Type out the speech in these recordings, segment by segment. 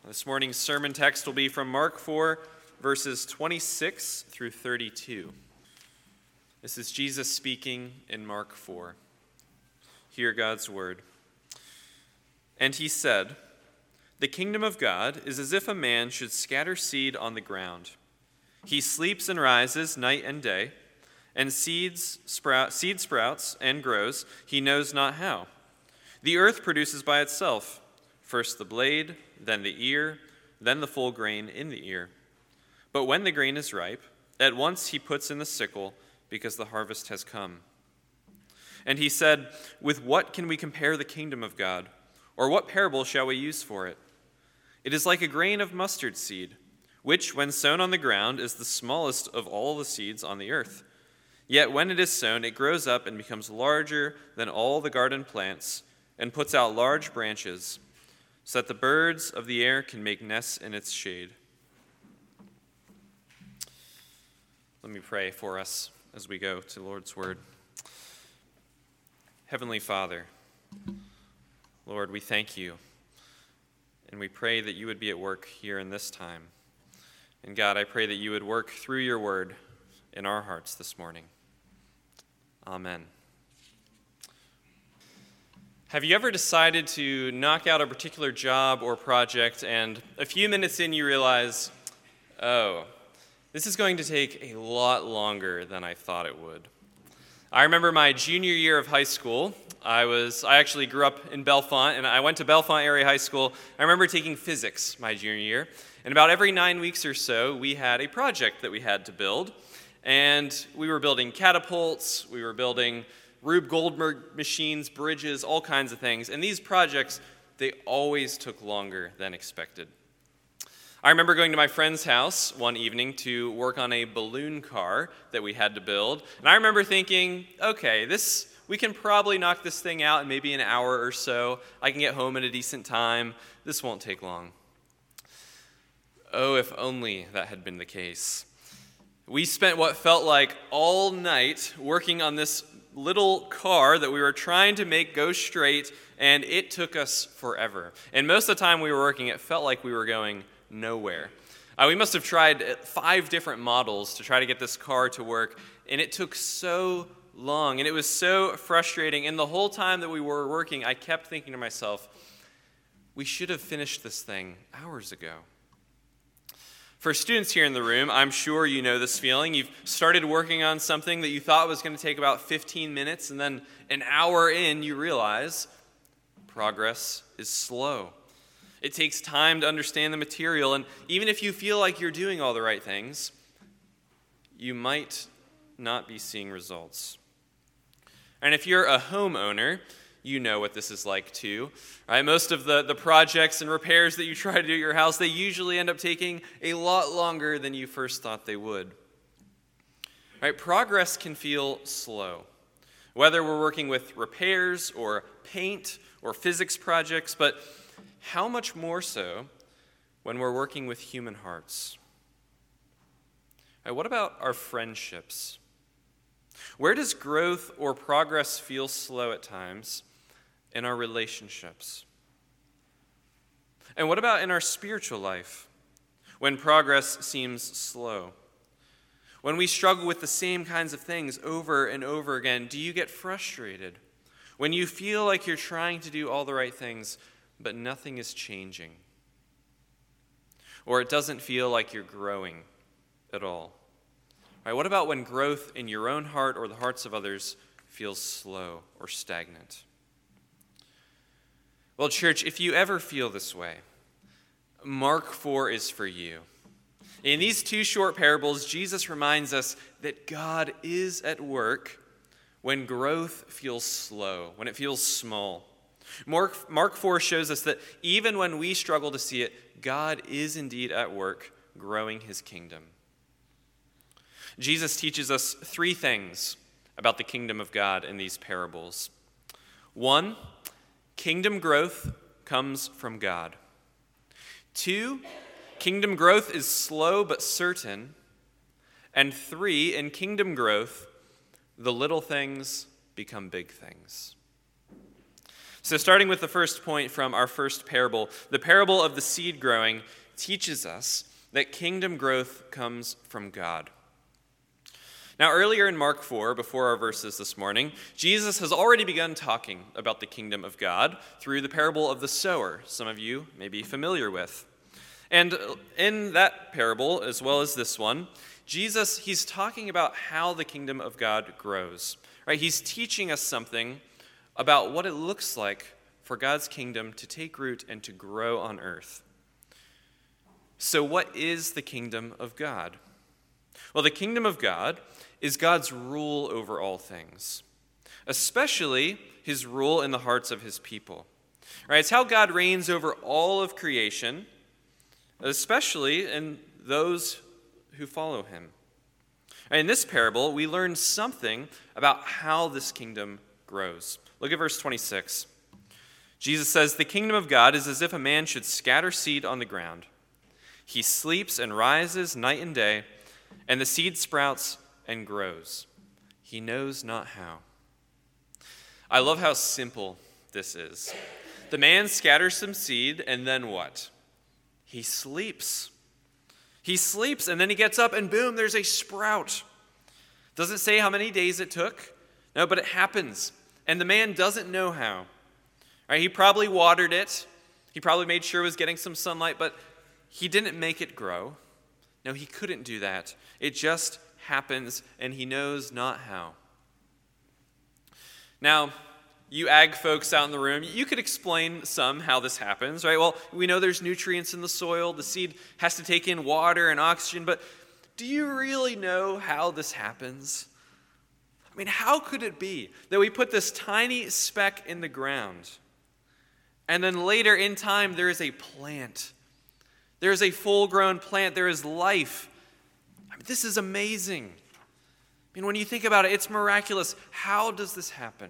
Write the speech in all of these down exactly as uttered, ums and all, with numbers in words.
This morning's sermon text will be from Mark four, verses twenty-six through thirty-two. This is Jesus speaking in Mark four. Hear God's word. And he said, "The kingdom of God is as if a man should scatter seed on the ground. He sleeps and rises night and day, and seeds sprout, seed sprouts and grows, he knows not how. The earth produces by itself, first the blade, then the ear, then the full grain in the ear. But when the grain is ripe, at once he puts in the sickle, because the harvest has come." And he said, "With what can we compare the kingdom of God? Or what parable shall we use for it? It is like a grain of mustard seed, which, when sown on the ground, is the smallest of all the seeds on the earth. Yet when it is sown, it grows up and becomes larger than all the garden plants, and puts out large branches, so that the birds of the air can make nests in its shade." Let me pray for us as we go to the Lord's word. Heavenly Father, Lord, we thank you, and we pray that you would be at work here in this time. And God, I pray that you would work through your word in our hearts this morning. Amen. Have you ever decided to knock out a particular job or project, and a few minutes in you realize, oh, this is going to take a lot longer than I thought it would? I remember my junior year of high school. I was I actually grew up in Bellefonte, and I went to Bellefonte Area High School. I remember taking physics my junior year, and about every nine weeks or so, we had a project that we had to build, and we were building catapults, we were building Rube Goldberg machines, bridges, all kinds of things. And these projects, they always took longer than expected. I remember going to my friend's house one evening to work on a balloon car that we had to build. And I remember thinking, okay, this we can probably knock this thing out in maybe an hour or so. I can get home at a decent time. This won't take long. Oh, if only that had been the case. We spent what felt like all night working on this little car that we were trying to make go straight, and it took us forever. And most of the time we were working, it felt like we were going nowhere. Uh, we must have tried five different models to try to get this car to work, and it took so long, and it was so frustrating. And the whole time that we were working, I kept thinking to myself, we should have finished this thing hours ago. For students here in the room, I'm sure you know this feeling. You've started working on something that you thought was going to take about fifteen minutes, and then an hour in, you realize progress is slow. It takes time to understand the material, and even if you feel like you're doing all the right things, you might not be seeing results. And if you're a homeowner, you know what this is like too. Right? Most of the, the projects and repairs that you try to do at your house, they usually end up taking a lot longer than you first thought they would. Right? Progress can feel slow, whether we're working with repairs or paint or physics projects, but how much more so when we're working with human hearts? Right? What about our friendships? Where does growth or progress feel slow at times? In our relationships? And what about in our spiritual life, when progress seems slow? When we struggle with the same kinds of things over and over again, do you get frustrated? When you feel like you're trying to do all the right things, but nothing is changing? Or it doesn't feel like you're growing at all? Right, what about when growth in your own heart or the hearts of others feels slow or stagnant? Well, church, if you ever feel this way, Mark four is for you. In these two short parables, Jesus reminds us that God is at work when growth feels slow, when it feels small. Mark, Mark four shows us that even when we struggle to see it, God is indeed at work growing his kingdom. Jesus teaches us three things about the kingdom of God in these parables. One, kingdom growth comes from God. Two, kingdom growth is slow but certain. And three, in kingdom growth, the little things become big things. So starting with the first point from our first parable, the parable of the seed growing teaches us that kingdom growth comes from God. Now, earlier in Mark four, before our verses this morning, Jesus has already begun talking about the kingdom of God through the parable of the sower, some of you may be familiar with. And in that parable, as well as this one, Jesus, he's talking about how the kingdom of God grows. Right? He's teaching us something about what it looks like for God's kingdom to take root and to grow on earth. So what is the kingdom of God? Well, the kingdom of God is God's rule over all things, especially his rule in the hearts of his people. Right? It's how God reigns over all of creation, especially in those who follow him. In this parable, we learn something about how this kingdom grows. Look at verse twenty-six. Jesus says, "The kingdom of God is as if a man should scatter seed on the ground. He sleeps and rises night and day, and the seed sprouts and grows. He knows not how." I love how simple this is. The man scatters some seed, and then what? He sleeps. He sleeps, and then he gets up, and boom, there's a sprout. Doesn't say how many days it took. No, but it happens. And the man doesn't know how. All right, he probably watered it. He probably made sure it was getting some sunlight, but he didn't make it grow. No, he couldn't do that. It just happens, and he knows not how. Now, you ag folks out in the room, you could explain some how this happens, right? Well, we know there's nutrients in the soil. The seed has to take in water and oxygen, but do you really know how this happens? I mean, how could it be that we put this tiny speck in the ground, and then later in time there is a plant? There is a full-grown plant. There is life. I mean, this is amazing. I mean, when you think about it, it's miraculous. How does this happen?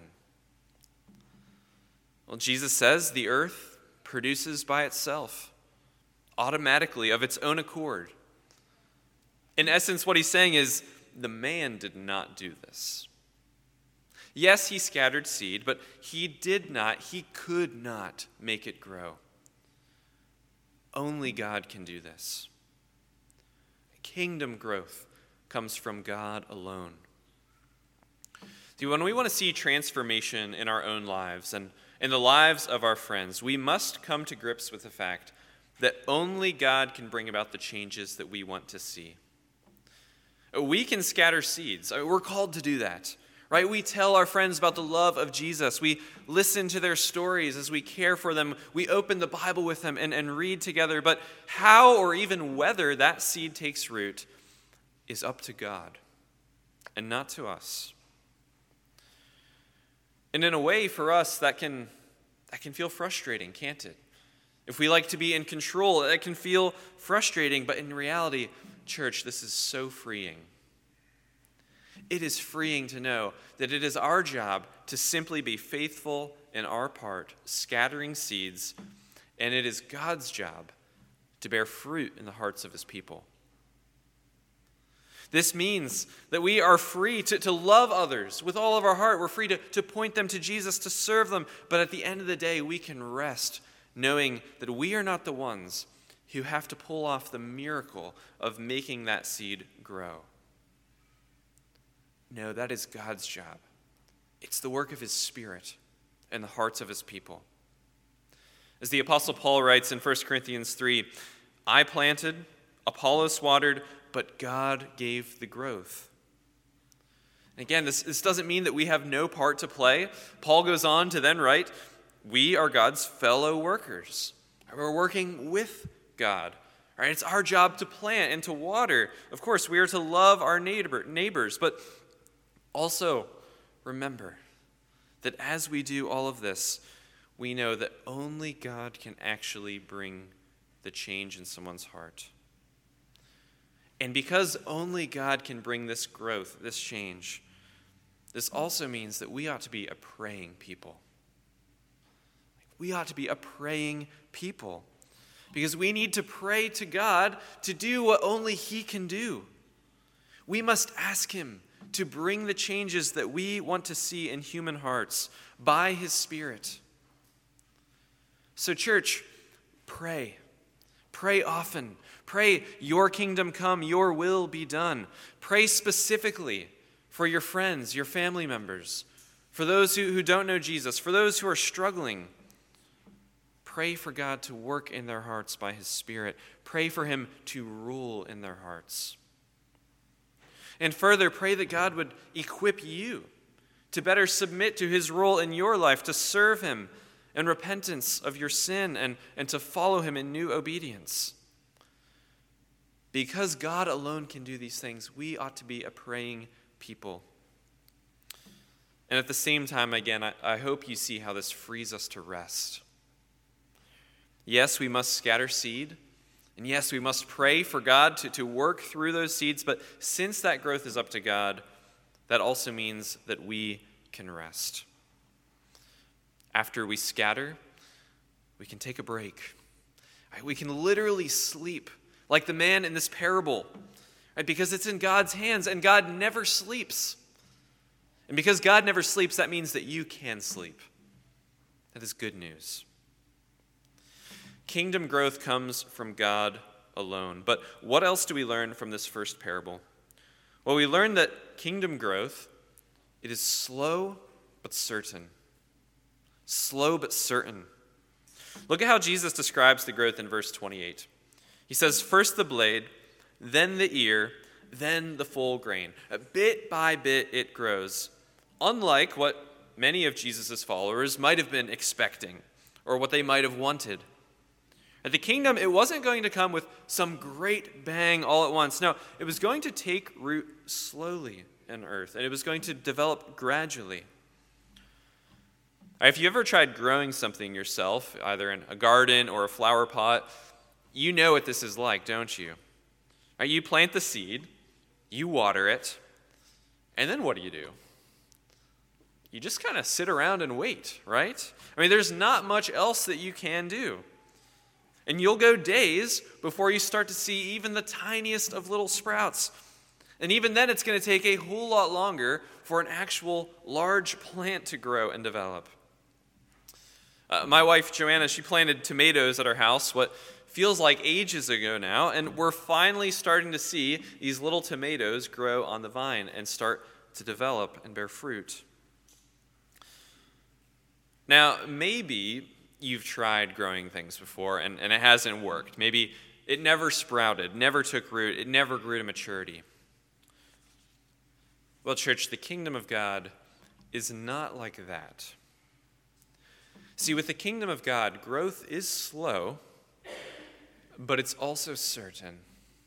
Well, Jesus says the earth produces by itself, automatically, of its own accord. In essence, what he's saying is the man did not do this. Yes, he scattered seed, but he did not, he could not make it grow. Only God can do this. Kingdom growth comes from God alone. See, when we want to see transformation in our own lives and in the lives of our friends, we must come to grips with the fact that only God can bring about the changes that we want to see. We can scatter seeds. We're called to do that. Right? We tell our friends about the love of Jesus. We listen to their stories as we care for them. We open the Bible with them and, and read together. But how or even whether that seed takes root is up to God and not to us. And in a way, for us, that can, that can feel frustrating, can't it? If we like to be in control, it can feel frustrating. But in reality, church, this is so freeing. It is freeing to know that it is our job to simply be faithful in our part, scattering seeds, and it is God's job to bear fruit in the hearts of his people. This means that we are free to, to love others with all of our heart. We're free to, to point them to Jesus, to serve them, but at the end of the day, we can rest knowing that we are not the ones who have to pull off the miracle of making that seed grow. No, that is God's job. It's the work of his Spirit in the hearts of his people. As the Apostle Paul writes in First Corinthians three, "I planted, Apollos watered, but God gave the growth." And again, this, this doesn't mean that we have no part to play. Paul goes on to then write, we are God's fellow workers. We're working with God. Right? It's our job to plant and to water. Of course, we are to love our neighbor, neighbors, but also remember that as we do all of this, we know that only God can actually bring the change in someone's heart. And because only God can bring this growth, this change, this also means that we ought to be a praying people. We ought to be a praying people because we need to pray to God to do what only he can do. We must ask him to bring the changes that we want to see in human hearts by his Spirit. So, church, pray. Pray often. Pray, your kingdom come, your will be done. Pray specifically for your friends, your family members, for those who, who don't know Jesus, for those who are struggling. Pray for God to work in their hearts by his Spirit. Pray for him to rule in their hearts. And further, pray that God would equip you to better submit to his role in your life, to serve him in repentance of your sin and, and to follow him in new obedience. Because God alone can do these things, we ought to be a praying people. And at the same time, again, I, I hope you see how this frees us to rest. Yes, we must scatter seed. And yes, we must pray for God to, to work through those seeds. But since that growth is up to God, that also means that we can rest. After we scatter, we can take a break. We can literally sleep, like the man in this parable, right? Because it's in God's hands, and God never sleeps. And because God never sleeps, that means that you can sleep. That is good news. Kingdom growth comes from God alone. But what else do we learn from this first parable? Well, we learn that kingdom growth, it is slow but certain. Slow but certain. Look at how Jesus describes the growth in verse twenty-eight. He says, first the blade, then the ear, then the full grain. Bit by bit it grows, unlike what many of Jesus' followers might have been expecting or what they might have wanted. At the kingdom, it wasn't going to come with some great bang all at once. No, it was going to take root slowly in earth, and it was going to develop gradually. If you ever tried growing something yourself, either in a garden or a flower pot, you know what this is like, don't you? You plant the seed, you water it, and then what do you do? You just kind of sit around and wait, right? I mean, there's not much else that you can do. And you'll go days before you start to see even the tiniest of little sprouts. And even then, it's going to take a whole lot longer for an actual large plant to grow and develop. Uh, my wife, Joanna, she planted tomatoes at our house, what feels like ages ago now, and we're finally starting to see these little tomatoes grow on the vine and start to develop and bear fruit. Now, maybe you've tried growing things before and, and it hasn't worked. Maybe it never sprouted, never took root, it never grew to maturity. Well, church, the kingdom of God is not like that. See, with the kingdom of God, growth is slow, but it's also certain.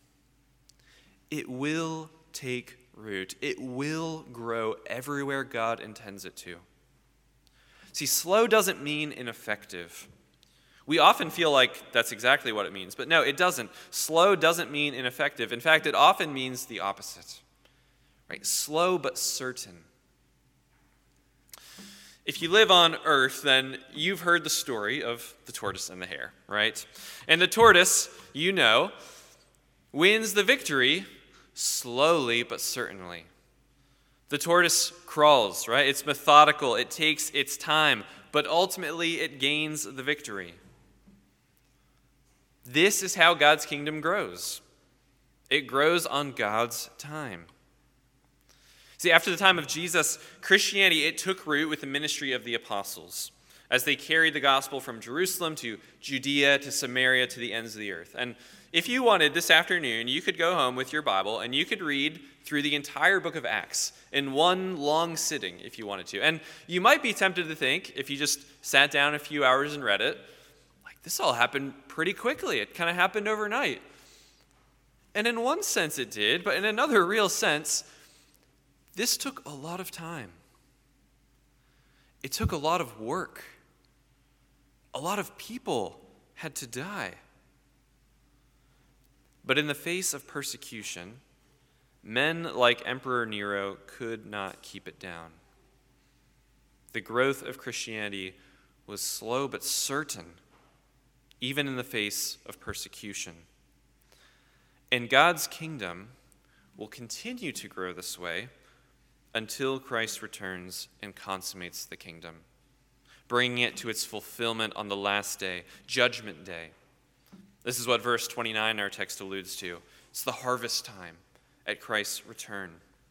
It will take root. It will grow everywhere God intends it to. See, slow doesn't mean ineffective. We often feel like that's exactly what it means, but no, it doesn't. Slow doesn't mean ineffective. In fact, it often means the opposite. Right? Slow but certain. If you live on Earth, then you've heard the story of the tortoise and the hare, right? And the tortoise, you know, wins the victory slowly but certainly. The tortoise crawls, right? It's methodical. It takes its time, but ultimately it gains the victory. This is how God's kingdom grows. It grows on God's time. See, after the time of Jesus, Christianity, it took root with the ministry of the apostles as they carried the gospel from Jerusalem to Judea to Samaria to the ends of the earth. And if you wanted this afternoon, you could go home with your Bible and you could read through the entire book of Acts in one long sitting if you wanted to. And you might be tempted to think, if you just sat down a few hours and read it, like this all happened pretty quickly. It kind of happened overnight. And in one sense it did, but in another real sense, this took a lot of time. It took a lot of work. A lot of people had to die. But in the face of persecution, men like Emperor Nero could not keep it down. The growth of Christianity was slow but certain, even in the face of persecution. And God's kingdom will continue to grow this way until Christ returns and consummates the kingdom. bringing it to its fulfillment on the last day, Judgment Day. This is what verse twenty-nine in our text alludes to. It's the harvest time at Christ's return.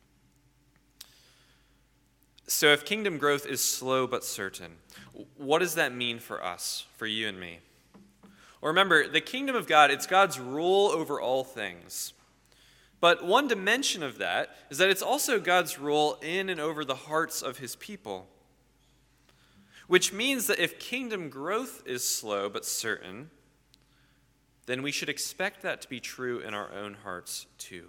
So if kingdom growth is slow but certain, what does that mean for us, for you and me? Well, remember, the kingdom of God, it's God's rule over all things. But one dimension of that is that it's also God's rule in and over the hearts of his people. Which means that if kingdom growth is slow but certain, then we should expect that to be true in our own hearts too.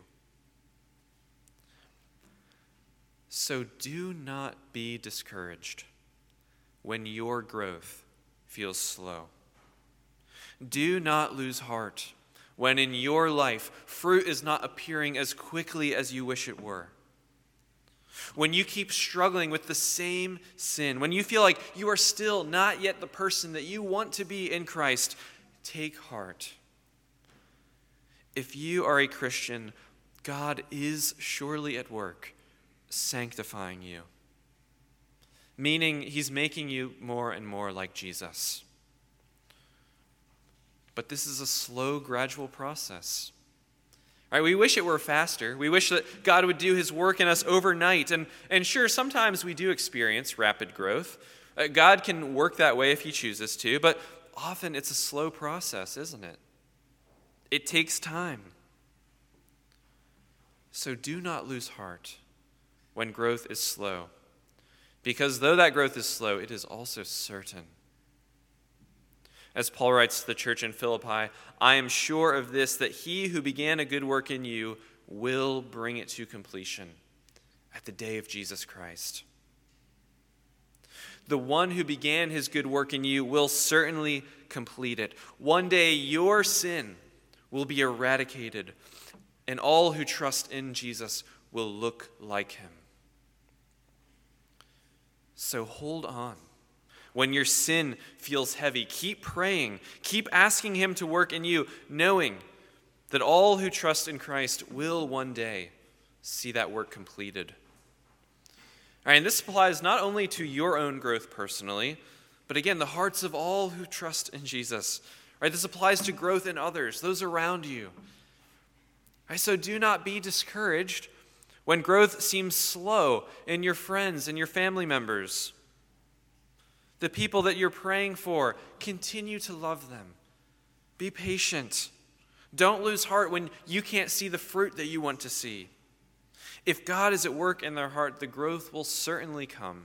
So do not be discouraged when your growth feels slow. Do not lose heart when in your life fruit is not appearing as quickly as you wish it were. When you keep struggling with the same sin, when you feel like you are still not yet the person that you want to be in Christ, take heart. If you are a Christian, God is surely at work, sanctifying you, meaning he's making you more and more like Jesus. But this is a slow, gradual process. Right? We wish it were faster. We wish that God would do his work in us overnight. And, and sure, sometimes we do experience rapid growth. Uh, God can work that way if he chooses to, but often it's a slow process, isn't it? It takes time. So do not lose heart when growth is slow, because though that growth is slow, it is also certain. As Paul writes to the church in Philippi, I am sure of this, that he who began a good work in you will bring it to completion at the day of Jesus Christ. The one who began his good work in you will certainly complete it. One day your sin will be eradicated, and all who trust in Jesus will look like him. So hold on. When your sin feels heavy, keep praying. Keep asking him to work in you, knowing that all who trust in Christ will one day see that work completed. All right, and this applies not only to your own growth personally, but again, the hearts of all who trust in Jesus. All right, this applies to growth in others, those around you. All right, so do not be discouraged when growth seems slow in your friends and your family members. The people that you're praying for, continue to love them. Be patient. Don't lose heart when you can't see the fruit that you want to see. If God is at work in their heart, the growth will certainly come.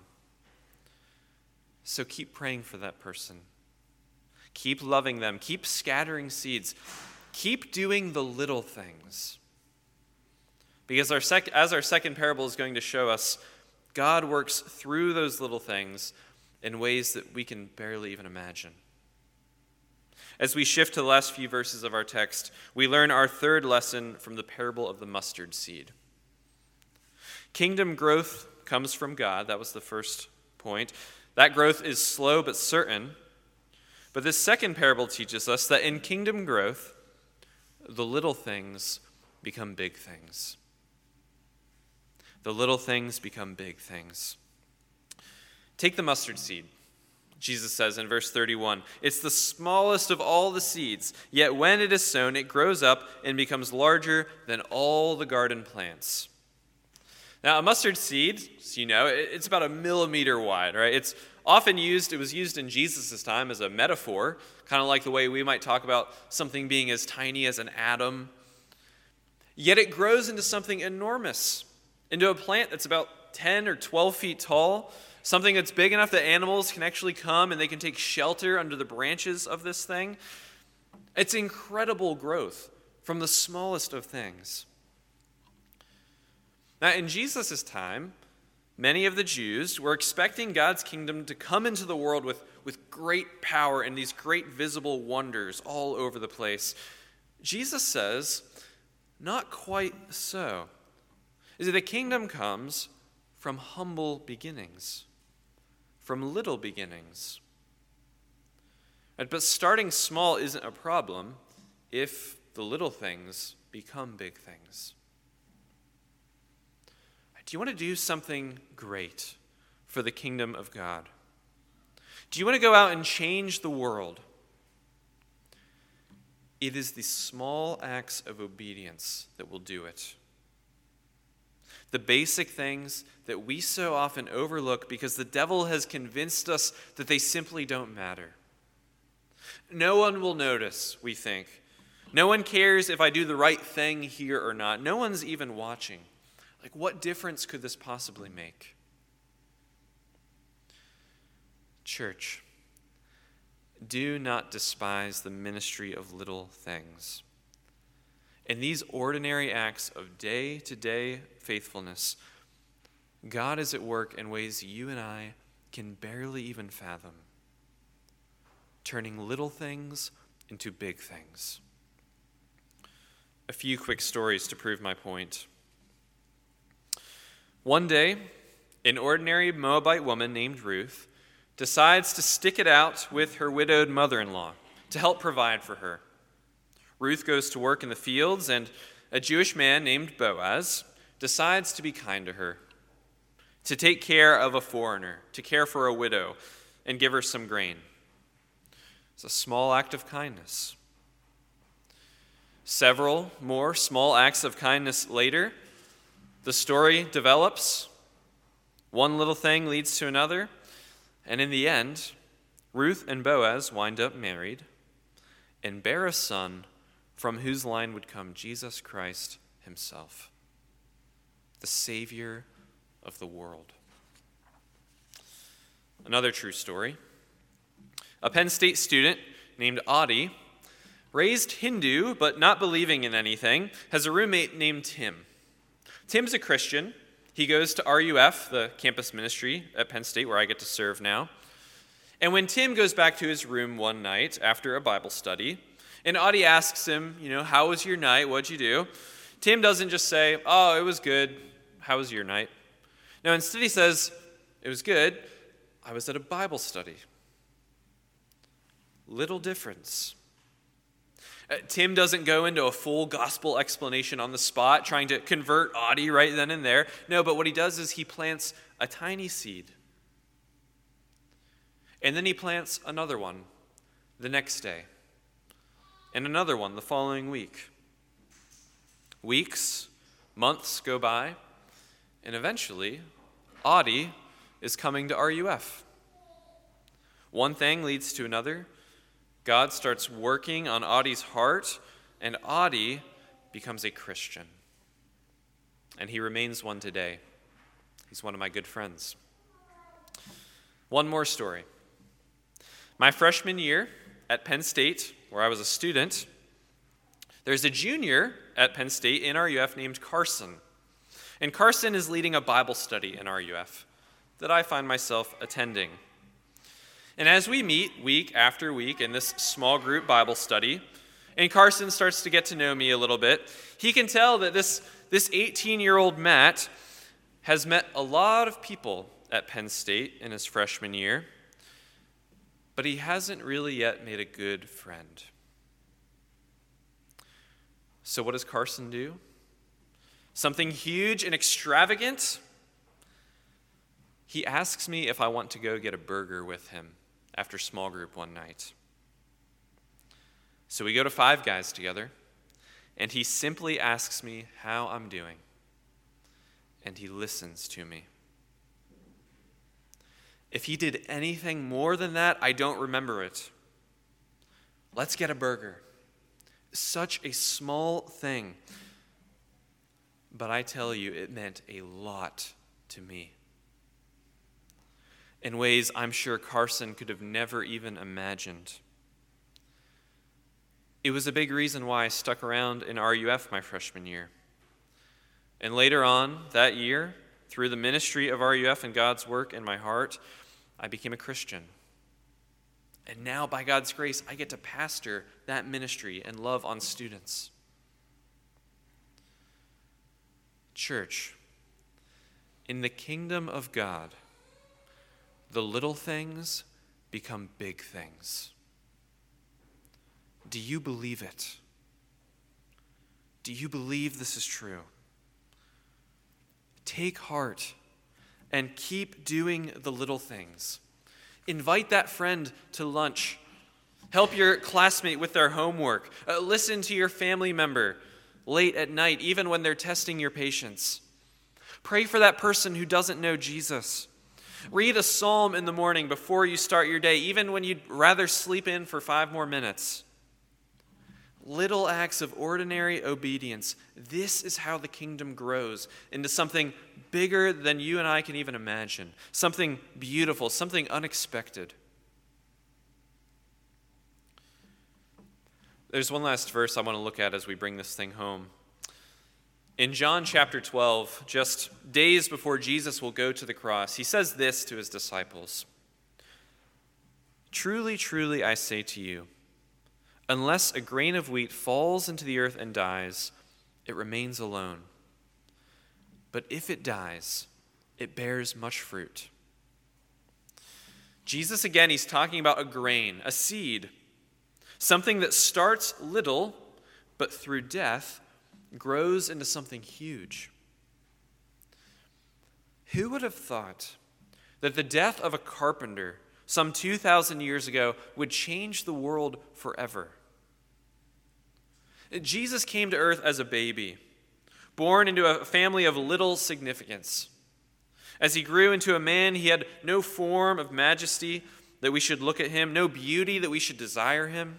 So keep praying for that person. Keep loving them. Keep scattering seeds. Keep doing the little things. Because our sec- as our second parable is going to show us, God works through those little things in ways that we can barely even imagine. As we shift to the last few verses of our text, we learn our third lesson from the parable of the mustard seed. Kingdom growth comes from God. That was the first point. That growth is slow but certain. But this second parable teaches us that in kingdom growth, the little things become big things. The little things become big things. Take the mustard seed. Jesus says in verse thirty-one, it's the smallest of all the seeds, yet when it is sown, it grows up and becomes larger than all the garden plants. Now, a mustard seed, so you know, it's about a millimeter wide, right? It's often used, it was used in Jesus' time as a metaphor, kind of like the way we might talk about something being as tiny as an atom. Yet it grows into something enormous, into a plant that's about ten or twelve feet tall, something that's big enough that animals can actually come and they can take shelter under the branches of this thing. It's incredible growth from the smallest of things. Now, in Jesus' time, many of the Jews were expecting God's kingdom to come into the world with, with great power and these great visible wonders all over the place. Jesus says, not quite so. Is that the kingdom comes from humble beginnings, from little beginnings. But starting small isn't a problem if the little things become big things. Do you want to do something great for the kingdom of God? Do you want to go out and change the world? It is the small acts of obedience that will do it. The basic things that we so often overlook because the devil has convinced us that they simply don't matter. No one will notice, we think. No one cares if I do the right thing here or not. No one's even watching. Like, what difference could this possibly make? Church, do not despise the ministry of little things. In these ordinary acts of day-to-day faithfulness, God is at work in ways you and I can barely even fathom, turning little things into big things. A few quick stories to prove my point. One day, an ordinary Moabite woman named Ruth decides to stick it out with her widowed mother-in-law to help provide for her. Ruth goes to work in the fields, and a Jewish man named Boaz decides to be kind to her, to take care of a foreigner, to care for a widow, and give her some grain. It's a small act of kindness. Several more small acts of kindness later, the story develops. One little thing leads to another, and in the end, Ruth and Boaz wind up married and bear a son from whose line would come Jesus Christ himself, the Savior of the world. Another true story. A Penn State student named Audie, raised Hindu but not believing in anything, has a roommate named Tim. Tim's a Christian. He goes to R U F, the campus ministry at Penn State, where I get to serve now. And when Tim goes back to his room one night after a Bible study, and Audie asks him, you know, how was your night? What'd you do? Tim doesn't just say, oh, it was good. How was your night? No, instead he says, it was good. I was at a Bible study. Little difference. Uh, Tim doesn't go into a full gospel explanation on the spot, trying to convert Audie right then and there. No, but what he does is he plants a tiny seed. And then he plants another one the next day. And another one the following week. Weeks, months go by, and eventually, Audie is coming to R U F. One thing leads to another. God starts working on Audie's heart, and Audie becomes a Christian. And he remains one today. He's one of my good friends. One more story. My freshman year at Penn State, where I was a student, there's a junior at Penn State in R U F named Carson. And Carson is leading a Bible study in R U F that I find myself attending. And as we meet week after week in this small group Bible study, and Carson starts to get to know me a little bit, he can tell that this, this eighteen-year-old Matt has met a lot of people at Penn State in his freshman year, but he hasn't really yet made a good friend. So what does Carson do? Something huge and extravagant? He asks me if I want to go get a burger with him after small group one night. So we go to Five Guys together, and he simply asks me how I'm doing, and he listens to me. If he did anything more than that, I don't remember it. Let's get a burger. Such a small thing. But I tell you, it meant a lot to me. In ways I'm sure Carson could have never even imagined. It was a big reason why I stuck around in R U F my freshman year. And later on that year, through the ministry of R U F and God's work in my heart, I became a Christian. And now, by God's grace, I get to pastor that ministry and love on students. Church, in the kingdom of God, the little things become big things. Do you believe it? Do you believe this is true? Take heart and keep doing the little things. Invite that friend to lunch. Help your classmate with their homework. Uh, listen to your family member late at night, even when they're testing your patience. Pray for that person who doesn't know Jesus. Read a psalm in the morning before you start your day, even when you'd rather sleep in for five more minutes. Little acts of ordinary obedience. This is how the kingdom grows into something bigger than you and I can even imagine. Something beautiful, something unexpected. There's one last verse I want to look at as we bring this thing home. In John chapter twelve, just days before Jesus will go to the cross, he says this to his disciples. Truly, truly, I say to you, unless a grain of wheat falls into the earth and dies, it remains alone. But if it dies, it bears much fruit. Jesus, again, he's talking about a grain, a seed, something that starts little, but through death grows into something huge. Who would have thought that the death of a carpenter some two thousand years ago would change the world forever? Jesus came to earth as a baby, born into a family of little significance. As he grew into a man, he had no form of majesty that we should look at him, no beauty that we should desire him.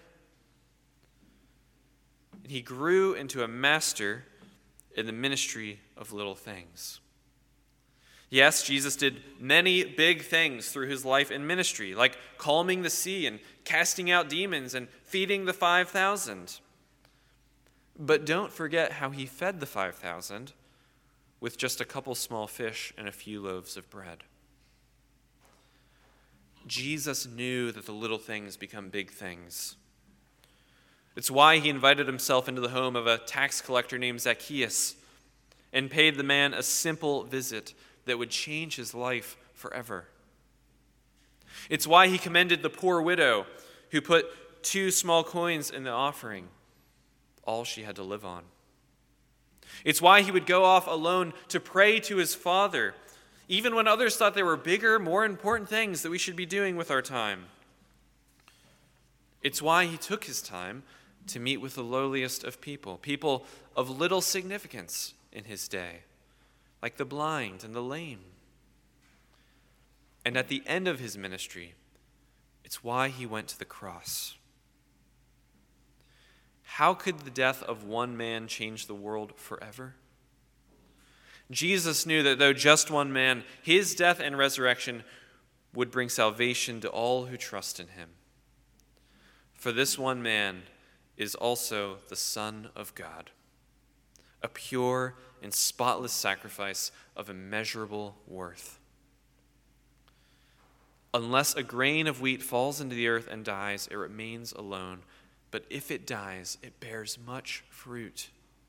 And he grew into a master in the ministry of little things. Yes, Jesus did many big things through his life and ministry, like calming the sea and casting out demons and feeding the five thousand. But don't forget how he fed the five thousand with just a couple small fish and a few loaves of bread. Jesus knew that the little things become big things. It's why he invited himself into the home of a tax collector named Zacchaeus and paid the man a simple visit that would change his life forever. It's why he commended the poor widow who put two small coins in the offering, all she had to live on. It's why he would go off alone to pray to his Father, even when others thought there were bigger, more important things that we should be doing with our time. It's why he took his time to meet with the lowliest of people, people of little significance in his day, like the blind and the lame. And at the end of his ministry, it's why he went to the cross. How could the death of one man change the world forever? Jesus knew that though just one man, his death and resurrection would bring salvation to all who trust in him. For this one man is also the Son of God, a pure and spotless sacrifice of immeasurable worth. Unless a grain of wheat falls into the earth and dies, it remains alone. But if it dies, it bears much fruit.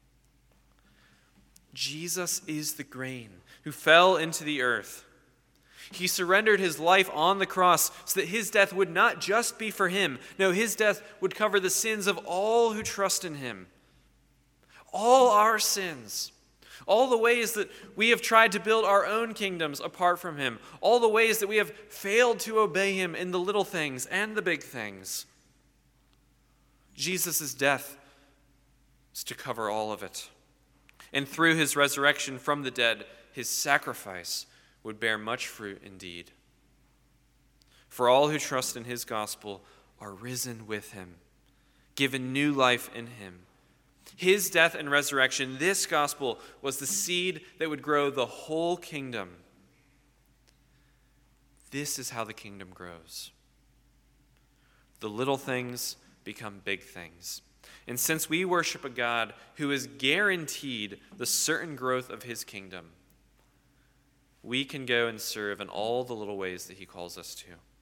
Jesus is the grain who fell into the earth. He surrendered his life on the cross so that his death would not just be for him. No, his death would cover the sins of all who trust in him. All our sins. All the ways that we have tried to build our own kingdoms apart from him. All the ways that we have failed to obey him in the little things and the big things. Jesus' death is to cover all of it. And through his resurrection from the dead, his sacrifice would bear much fruit indeed. For all who trust in his gospel are risen with him, given new life in him. His death and resurrection, this gospel, was the seed that would grow the whole kingdom. This is how the kingdom grows. The little things become big things. And since we worship a God who is guaranteed the certain growth of his kingdom, we can go and serve in all the little ways that he calls us to.